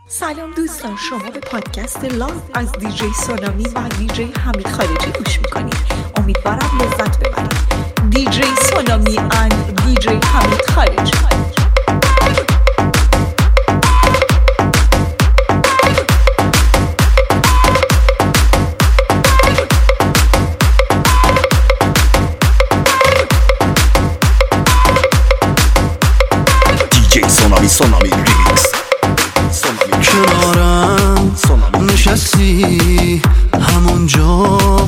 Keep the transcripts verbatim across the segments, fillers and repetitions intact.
سلام دوستان، شما به پادکست لایو از دیجی سونامی و دیجی حمید خارجی گوش میکنید. امیدوارم لذت ببرید. دیجی سونامی and دیجی حمید خارجی. دیجی سونامی سونامی ریمیکس. کنارم نشستی همونجا،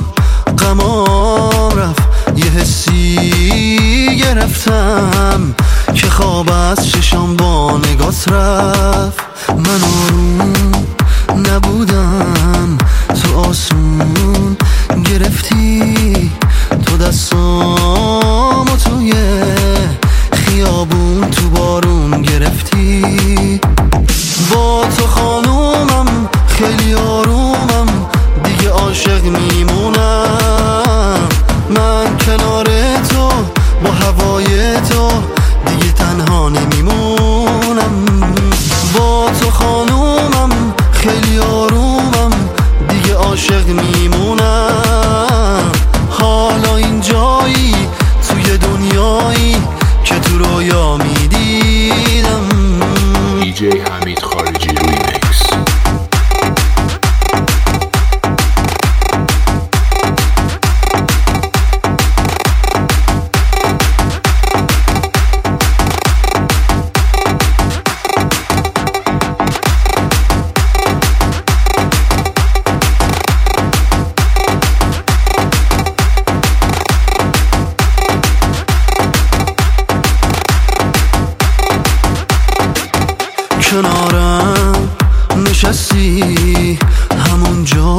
غمام رفت، یه حسی گرفتم که خواب از چشام با نگات رفت. من آروم نبودم، تو آسمون گرفتی، تو دستامو توی خیابون تو بارون گرفتی. با تو خانومم خیلی آرومم، دیگه عاشق میمونم. من کنار تو با هوای تو دیگه تنها نمیمونم. با تو خانومم خیلی آرومم، دیگه عاشق میمونم. حالا این جایی توی دنیایی که تو رویا میدیدم. دیجی حمید خارجی ریمیکس. کنارم نشستی همونجا،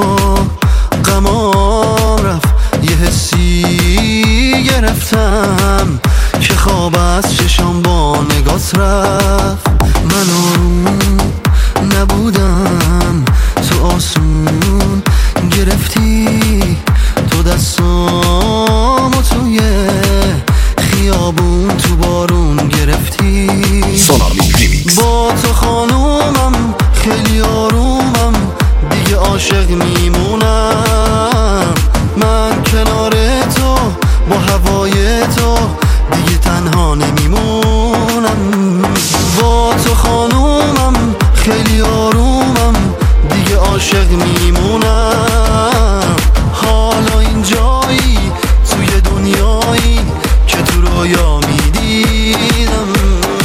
غمام رفت، یه حسی گرفتم که خواب از چشام با نگات رفت. من آروم نبودم، تو آسمون گرفتی، تو دستامو توی خیابون تو بارون گرفتی. سونامی ریمیکس. با تو خانومم خیلی آرومم، دیگه عاشق میمونم. من کنار تو با هوای تو دیگه تنها نمیمونم. با تو خانومم خیلی آرومم، دیگه عاشق میمونم. حالا این جایی توی دنیایی که تو رویا میدیدم.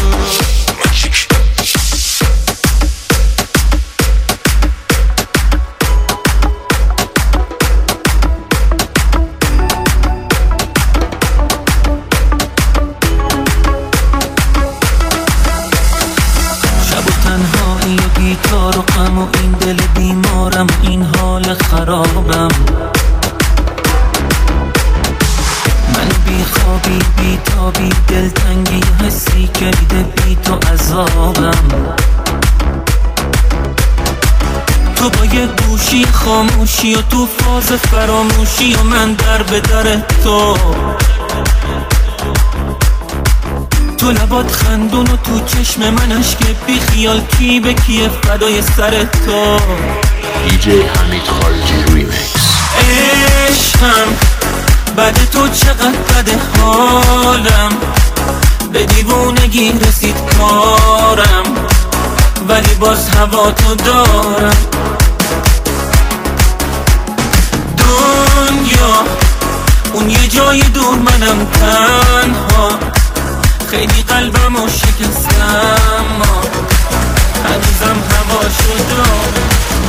تنهایی و گیتار و غم و این دل بیمارم و این حال خرابم. من بی خوابی بی تابی دلتنگی حسی کرده بی تو عذابم. تو با یه گوشی خاموشی و تو فاز فراموشی و من در به در تو. تو لبات خندون و تو چشم من اشک بی خیال، کی به کی فدای سر تو. دیجی حمید خارجی ریمیکس. عشقم بعد تو چقدر بده حالم، به دیوونگی رسید کارم، ولی باز هوا تو دارم. دنیا اون یه جای دور، منم تنها، خیلی قلبمو شکستم، هنوزم هوا شدم.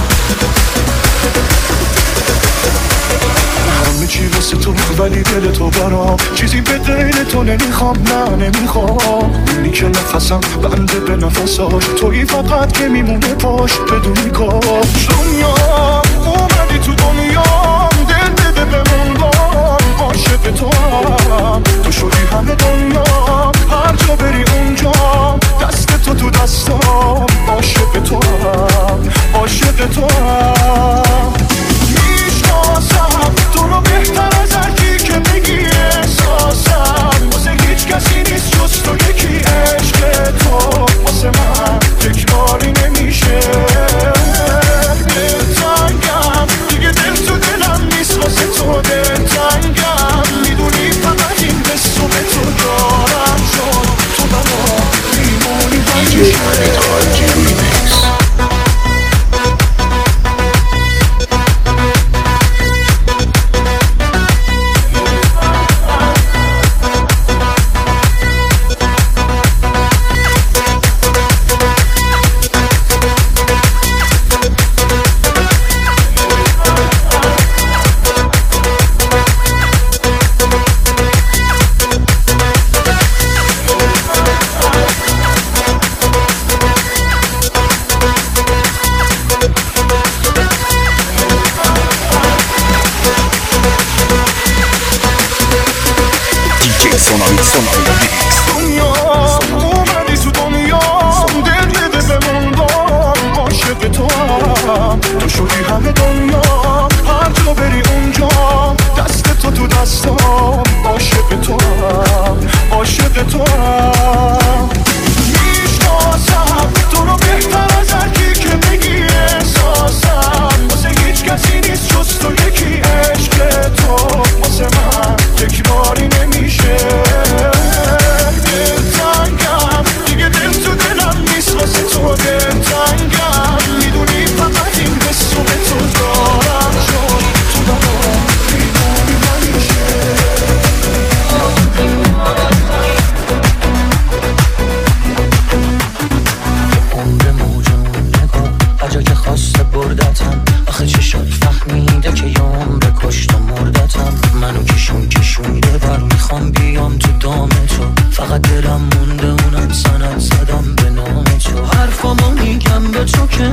همه چی واسه تو ولی دل تو برام چیزی به غیر تو نمیخوام، نه نمیخوام. اونی که نفسم بنده به نفساش، تویی فقط که میمونه پاش بدونی کاش. دنیا اومدی تو دنیا، دل بده بمون بام، عاشق تو هم، تو شدی همه دنیا، هر جا بری اونجا دست تو تو دستام. عاشق تو هم، عاشق تو هم. میشناسم تو رو بهتر از هر کی که بگی احساسم، واسه هیچ کسی نیست جز تو یکی. عشق تو واسه من تکراری نمیشه.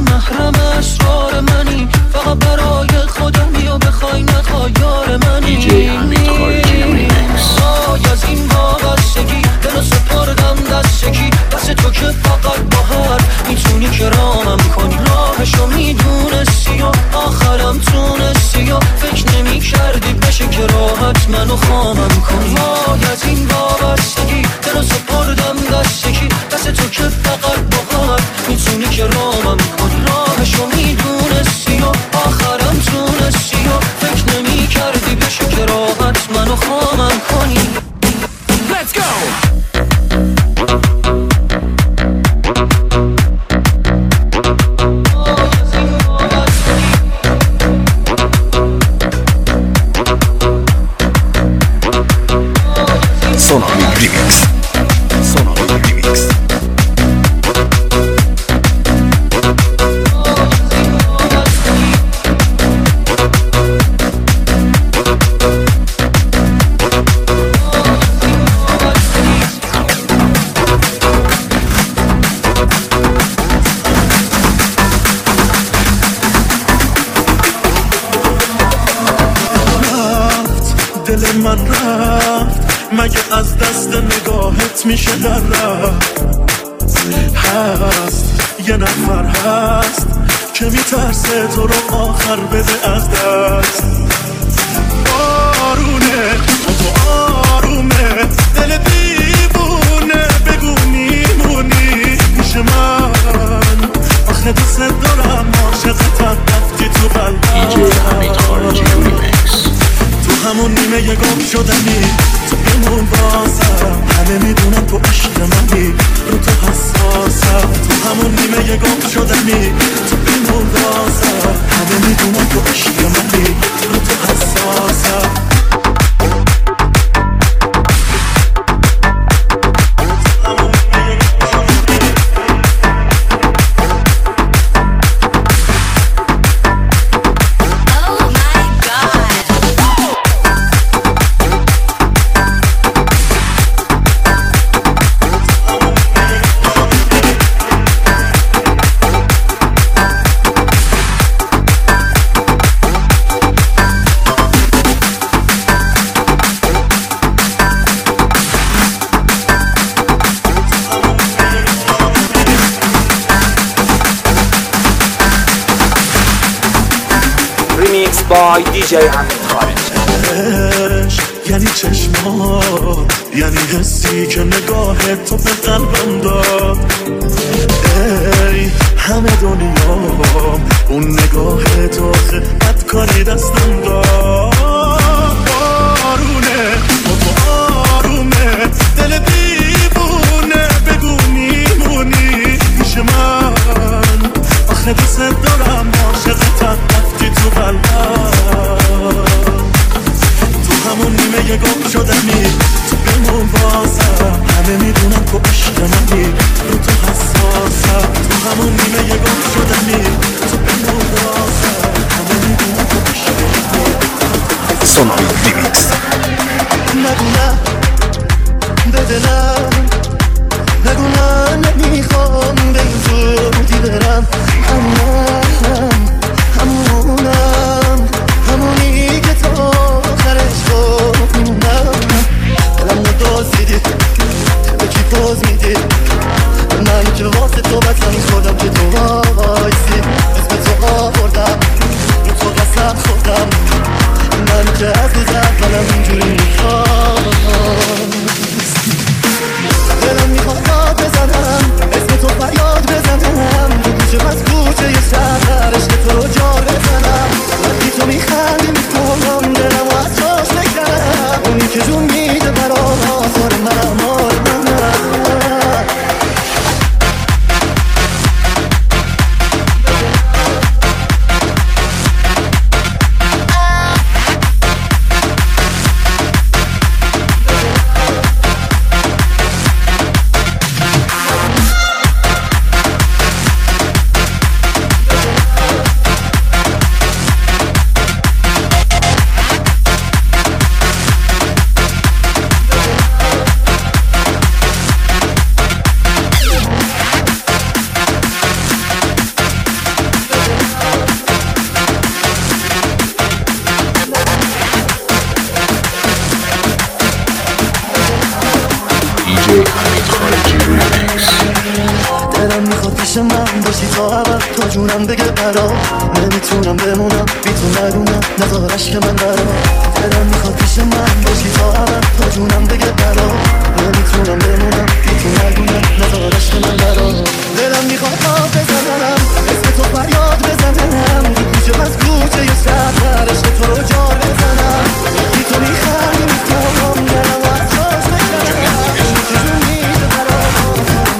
محرم اسرار منی، فقط برای خودمی و بخوای نخوای یار منی. دی جی حمید خارجی ریمیکس. وای از این وابستگی دلو سپردم دستکی، دست تو که فقط با هر میتونی کرامم کنی. راهشو میدونستی و آخرم تونستی و فکر نمی کردی بشه که راحت منو خامم کنی. وای از این وابستگی دلو سپردم دستکی، دست تو که فقط با هر میتونی کرامم کنی. راهشو میدونستی و آخرم تونستی و فکر نمی کردی بشه که راحت منو خامم کنی. Let's go! Sonami Remix. Sonami Remix. دل من رفت مگه از دست نگاهت میشه در رفت. هست یه نفر هست که میترسه تو رو آخر بده از دست. آرونه تو آرومه دل دیوونه، بگو میمونی پیش من. آخه دوست دارم عاشقتم رفتی تو قلبم. دی جی حمید خارجی ریمیکس. تو همون نیمه یه گم شدنی، تو بمون بازم. همه میدونم تو عشق منی، رو تو حساسم. تو همون نیمه یه گم شدنی، تو بمون بازم. همه میدونم تو عشق منی، رو تو حساسم. بای دی جی حمید خارجی. یعنی چشمات، یعنی حسی که نگاه تو به قلبم داد. ای همه دنیام اون نگاه تو خدمت کاری دستم داد. آرونه تو آرومه دل دیوونه، بگو میمونی پیش من. آخه دوست دارم عاشقتم رفتی تو قلبم. تو همون نیمه یه گم شدنی، تو بمون بازم. همه میدونم تو عشق منی، رو تو حساسم. تو همون نیمه یه گم شدنی، تو بمون بازم. همه میدونم تو عشق منی. Sonami Remix. نگو نه بده نه، نگو نه نمیخوام به این زودی برم. همونم همونم همونی که تا آخرش گفت میمونم. دلم رو دازیدی به کی پاز میدی، من که واسه تو بطلمی شدم که تو وایسی. اسم تو آوردم رو تو قسم خوردم، من که از روزم پیش من باشی تا عبد تا جونم بگه برا نمیتونم بمونم بی تو نگونم نذارش که من برا دلم میخواد پیش من باشی تا عبد تا جونم بگه برا نمیتونم بمونم بی تو نگونم نذارش که من برا دلم میخواد آب بزنم اسم تو فریاد بزنم کوچه از کوچه یه شهر عشق تو رو جار بزنم بی تو میخوایی میتونم دلم و از جاش بکنم چیزون میشه برام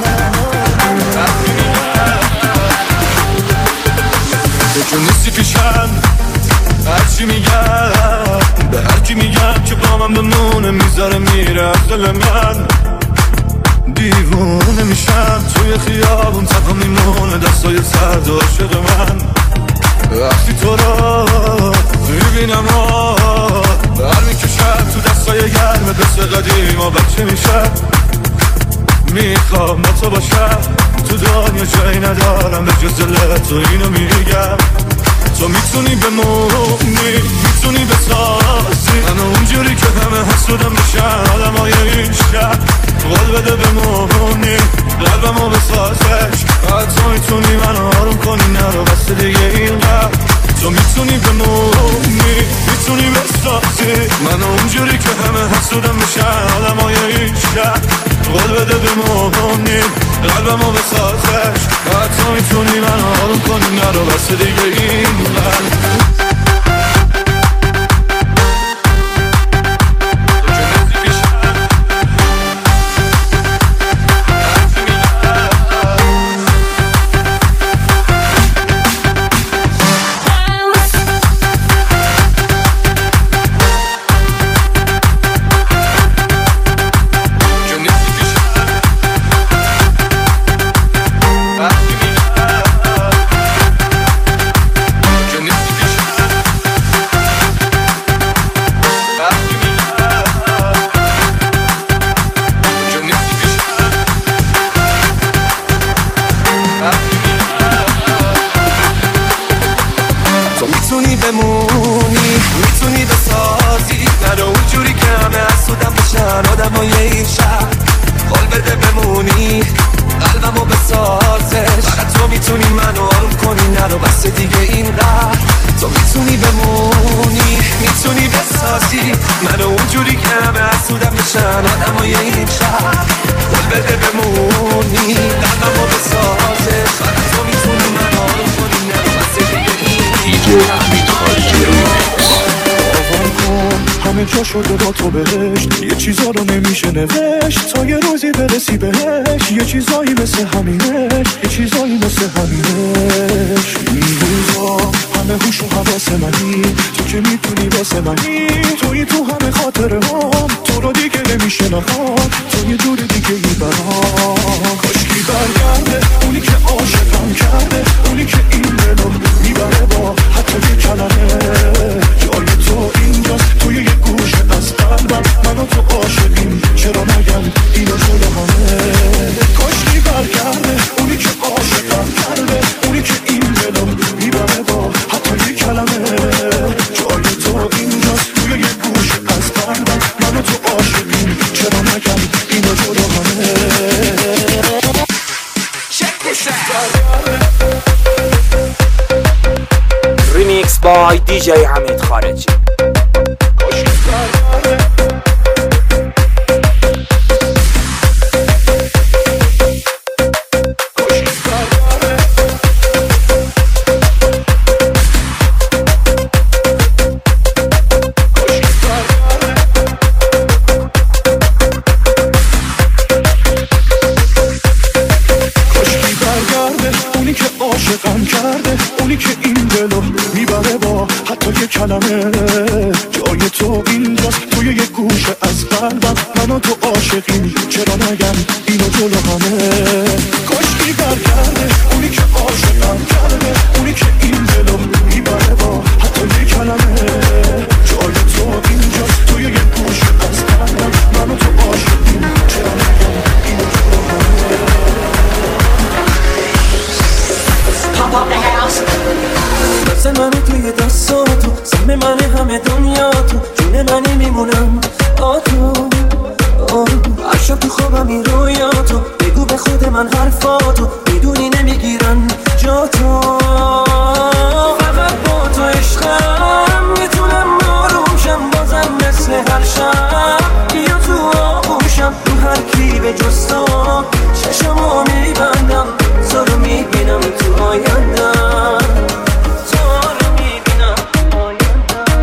تو که نیستی پیشم هرچی میگم به هرکی میگم که با من بمونه میذاره میره از دل من دیوونه میشم توی خیابون تنها میمونه دستای سرد عاشق من وقتی تو رو میبینم بر میکشم تو دستای گرم دست قدیم و بچه میشم میخوام با تو باشم تو دنیا جایی ندارم به جز دل تو اینو میگم تو میتونی بمونی میتونی بسازی من اونجوری که همه حسودم بشن آدم های این شب قول بده بمونی قلبمو بسازش تو میتونی منو آروم کنی نرو بس دیگه این قلب تو میتونی بمونی میتونی بسازی من اونجوری که همه حسودم بشن آدم های این شب قول بده بمونی قلبمو بسازش تو میتونی منو آروم کنی نرو بس دیگه این قلب جا شده با تو بهشت یه چیزا رو نمیشه نوشت تا یه روزی برسی بهش یه چیزایی مثل همینش یه چیزایی مثل همینش این روزا همه هوش و حواس منی تو که میتونی واسه منی توی تو همه خاطره هم تو رو دیگه نمیشه نخواد تو یه دور دیگه ای برام کاشکی برگرده اونی که عاشقم کرده اونی که این دلو میبره با حتی یه کلمه جای تو اینجاست توی یه گوشه از قلبم منو تو عاشقیم چرا نگم اینو جلو همه کاشکی برگرده اونی که عاشقم کرده اونی که این دلو میبره با حتی یه کلمه جای تو اینجاست توی یه گوشه از قلبم منو تو عاشقیم چرا نگم اینو جلو همه Remix by دی جی حمید خارجی. کلمه جای تو اینجاست توی یه گوشه از قلبم منو تو عاشقیم چرا نگم اینو جلو همه کاشکی برگرده اونی که عاشقم کرده اونی که این دلو میبره با حتی یه کلمه جای تو اینجاست توی یه گوشه از قلبم منو تو عاشقیم چرا نگم اینو جلو همه Pump up the house دست منو توی دستاتو سهم من همه دنیا تو جون منی میمونم آتو هر شب تو خوابم این رویاتو بگو به مثل خود من حرفاتو میدونی نمیگیرن جا تو. فقط با تو عشقم میتونم آروم شم، بازم مثل هر شب بیا تو آغوشم. رو هر کی به جز تو چشمو میبندم، تو رو میبینم تو آیندم، تو رو میبینم تو آیندم.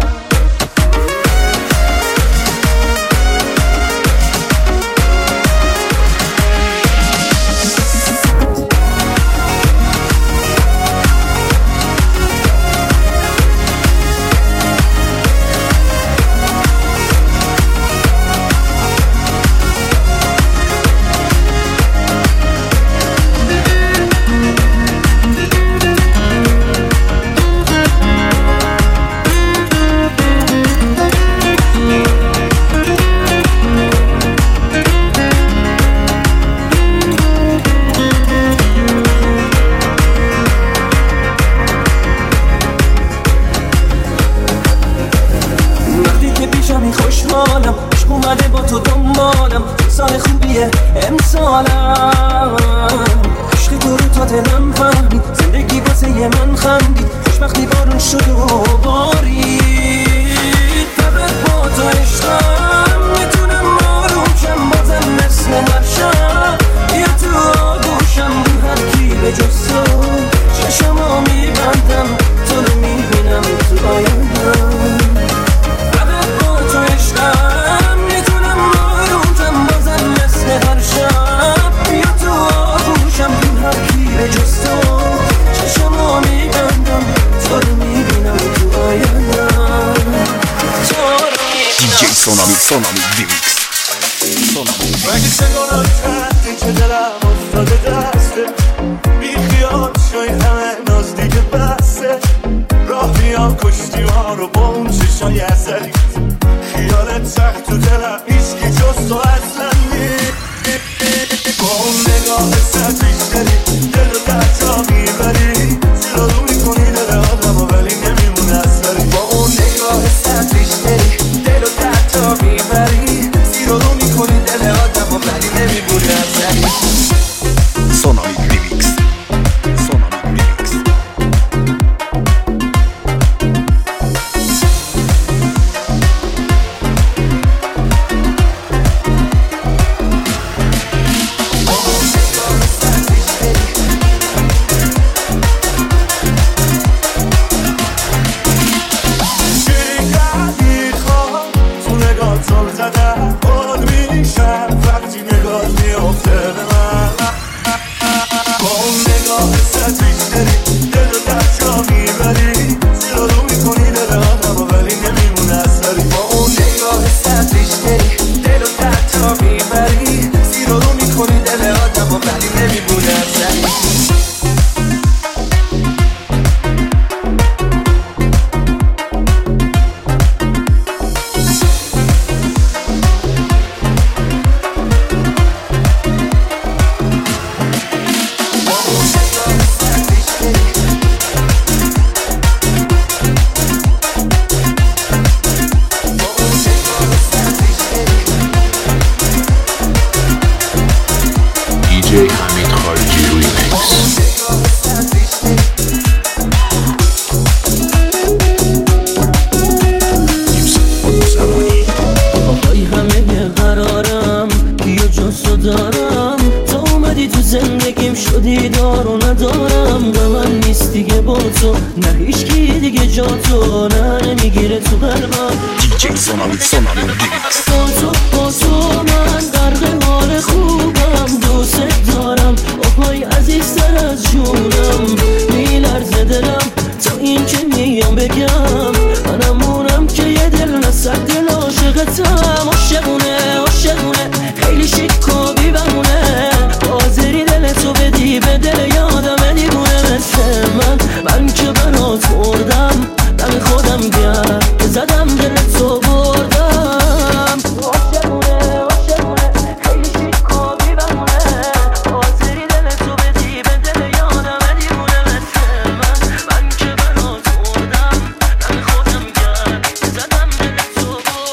خوشحالم عشق اومده با تو دنبالم، سال خوبیه امسالم. عشق تو رو تا دلم فهمید، زندگی واسه من خندید، خوشبختی بارون شد و بارید. فقط با تو عشقم میتونم آروم شم، بازم مثل هر شب بیا تو آغوشم. رو هر کی به جز تو چشمو میبندم، تو رو میبینم تو آیندم. تو عشقم میتونم آرومتم، بازم مثل هر شب بیا تو آغوشم. رو هر کی به جز تو چشمو میبندم، تو رو میبینم تو آیندم، تو رو میبینم. دی جی سونامی سونامی ریمیکس. مگه چگونه کردی که دلم افتاده دسته، بی خیال شوی همه نزدیک بسته. راه بیا کشتی ها رو با اون چشای ازلی، خیالت سخت تو دلم هیچکی جز تو اصلا نیست. با اون نگاه سطریش داری دل رو در جا میبری، زیر رو میکنی دل آدم و ولی نمیمونه اثری. با اون نگاه سطریش داری دل رو در جا میبری، زیر رو میکنی دل آدم و ولی نمیمونه اثری. سونامی ریمیکس. سونامی ریمیکس.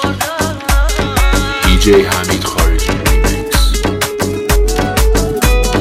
دی جی حمید خارجی ریمیکس.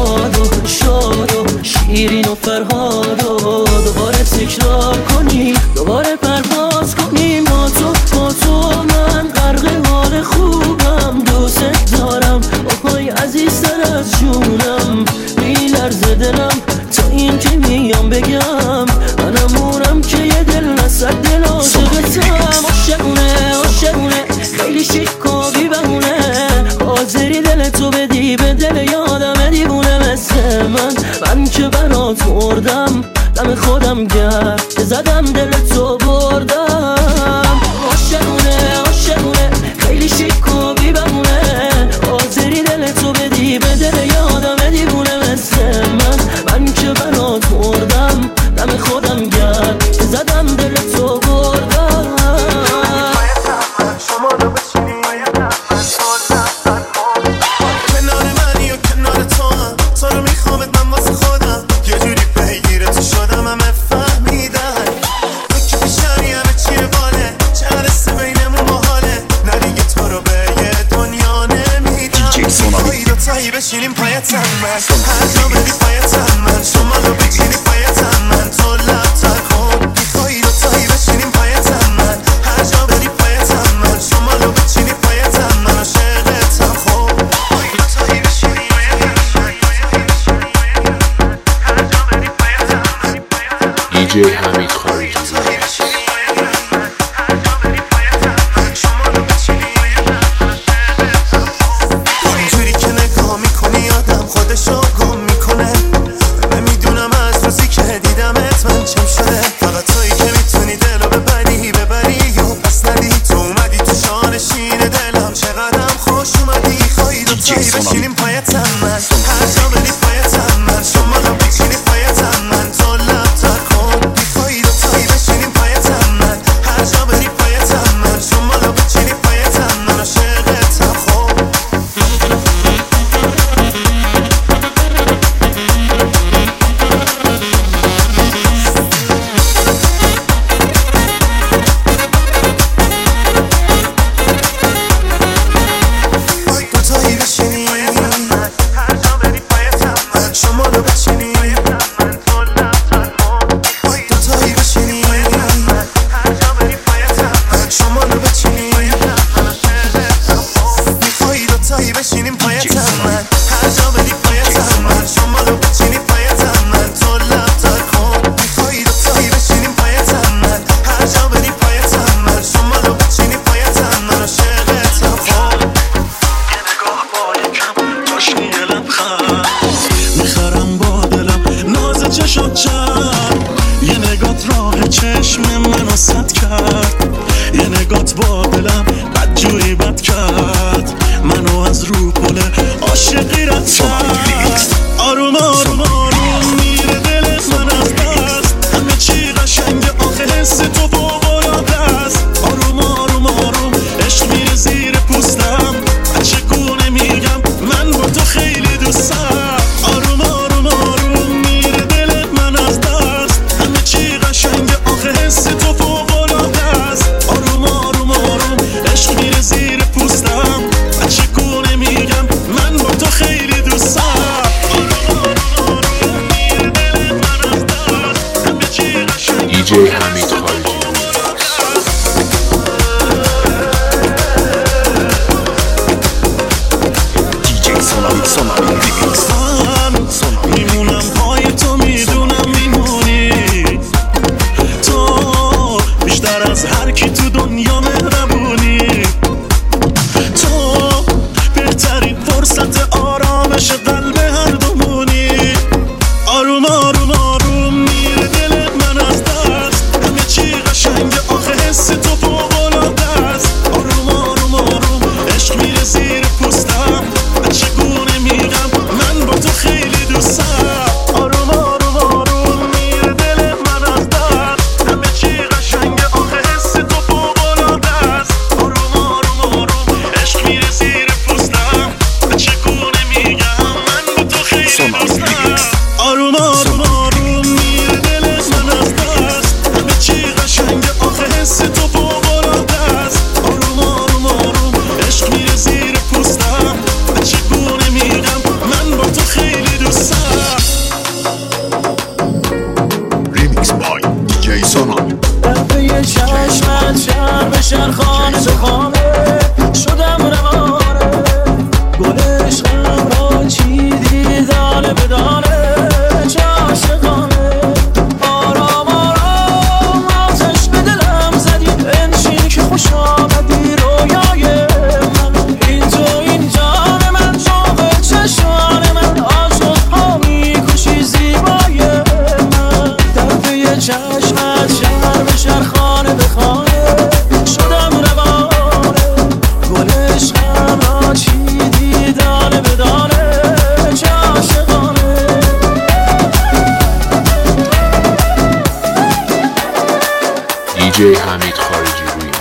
شاد و شاد و شیرین و فرهاد و دوباره تکرار کنی دوباره پرواز کنیم با تو با تو من غرق حال خوبم دوست دارم آهای عزیزتر از جونم میلرزه دلم تا این که میام بگم منم اونم که یه دل نصد دل عاشقتم عاشقونه عاشقونه خیلی شیک و بی‌بهونه حاضری دل تو بدی به دل یادم دیوونه مثل من من که برات مردم دم خودم گرد که زدم دل تو بردم عاشقونه عاشقونه خیلی شیک و بی‌بهونه حاضری دل تو بدی به دل یادم دیوونه مثل من من که برات مردم دم خودم گرد که زدم دل تو بردم بشینیم پایتم من هر جا بری پایتم من شما رو بگیری پایتم من تو لبتر کن میخوایی دوتایی بشینیم پایتم من هر جا بری پایتم من شما رو بچینی پایتم من عاشقتم خب دوتایی بشینیم هر جا بری پایتم دی جی حمید خارجی بشینیم پایتم من هر جا بری پایتم من شما رو بچینی پایتم من تو لبتر کن میخوایی دوتایی بشینیم پایتم من هر جا بری پایتم من شما رو بچینی پایتم من عاشقتم خب دوتایی بشینیم بشینیم پایتم من هر جا بری پایتم من شما رو بچینی پایتم من تو لبتر کن میخوایی دوتایی بشینیم پایتم من هر جا بری پایتم من شما رو بچینی پایتم من عاشقتم خب یه نگاه با یکم جاشنی یه لبخند میخرم با دلم ناز چشات چند یه نگات راه چشم منو سد کرد یه نگات با دلم بدجوری بد کرد منو از رو پل عاشقی رد کرد آروم آروم آروم میره دلت من از دست همه چی قشنگه آخه حس تو فوق‌العاده است آروم آروم آروم عشق میره زیر پوستم چگونه میگم من با تو خیلی دوستم آروم آروم آروم میره دلت من از دست همه چی قشنگه آخه حس تو فوق‌العاده است آروم آروم آروم عشق میره زیر پوستم چگونه میگم من با تو خیلی دوستم دی جی حمید خارجی دی جی سونامی سونامی ریمیکس میمونم پای تو میدونم میمونی تو بیشتر از هر کی تو دنیا مهربونی تو بهترین فرصت آرامش قلب هر دومونی آروم آروم آروم میره دلت من از دست همه چی قشنگه آخه حس تو فوق‌العاده است آروم آروم آروم عشق میره زیر پوستم چگونه میگم من با تو خیلی دوستم آروم آروم آروم میره دلت من از دست همه چی قشنگه آخه حس تو فوق‌العاده است آروم آروم آروم عشق میره زیر پوستم چگونه میگم من با تو خیلی دوستم آروم آروم آروم میره دلت من از دست همه چی قشنگه آخه حس تو فوق‌العاده است آروم آروم آروم عشق میره زیر پوستم چگونه میگم من با تو خیلی دوستم دیجی حمید خارجی ریمیکس.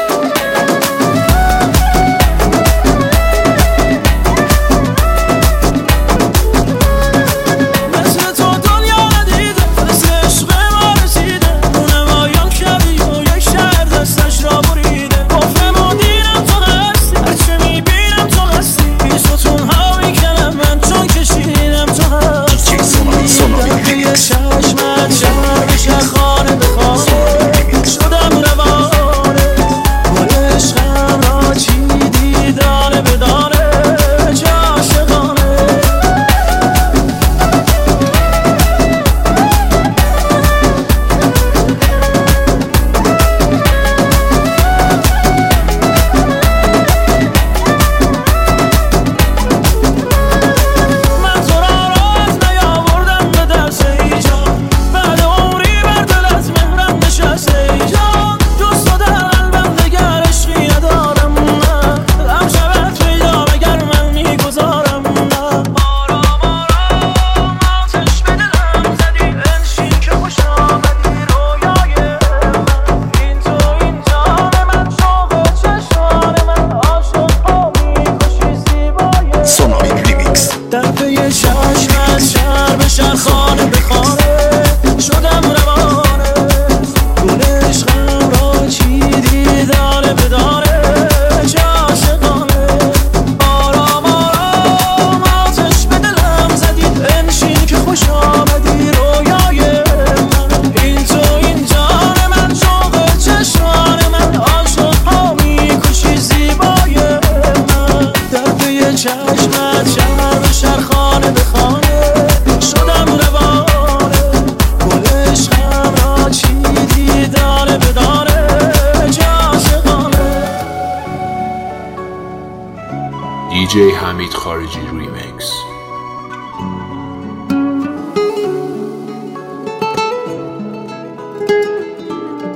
دیجی حمید خارجی ریمیکس.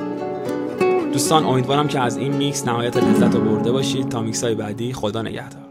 دوستان امیدوارم که از این میکس نهایت لذت رو برده باشید. تا میکس های بعدی، خدا نگهدار.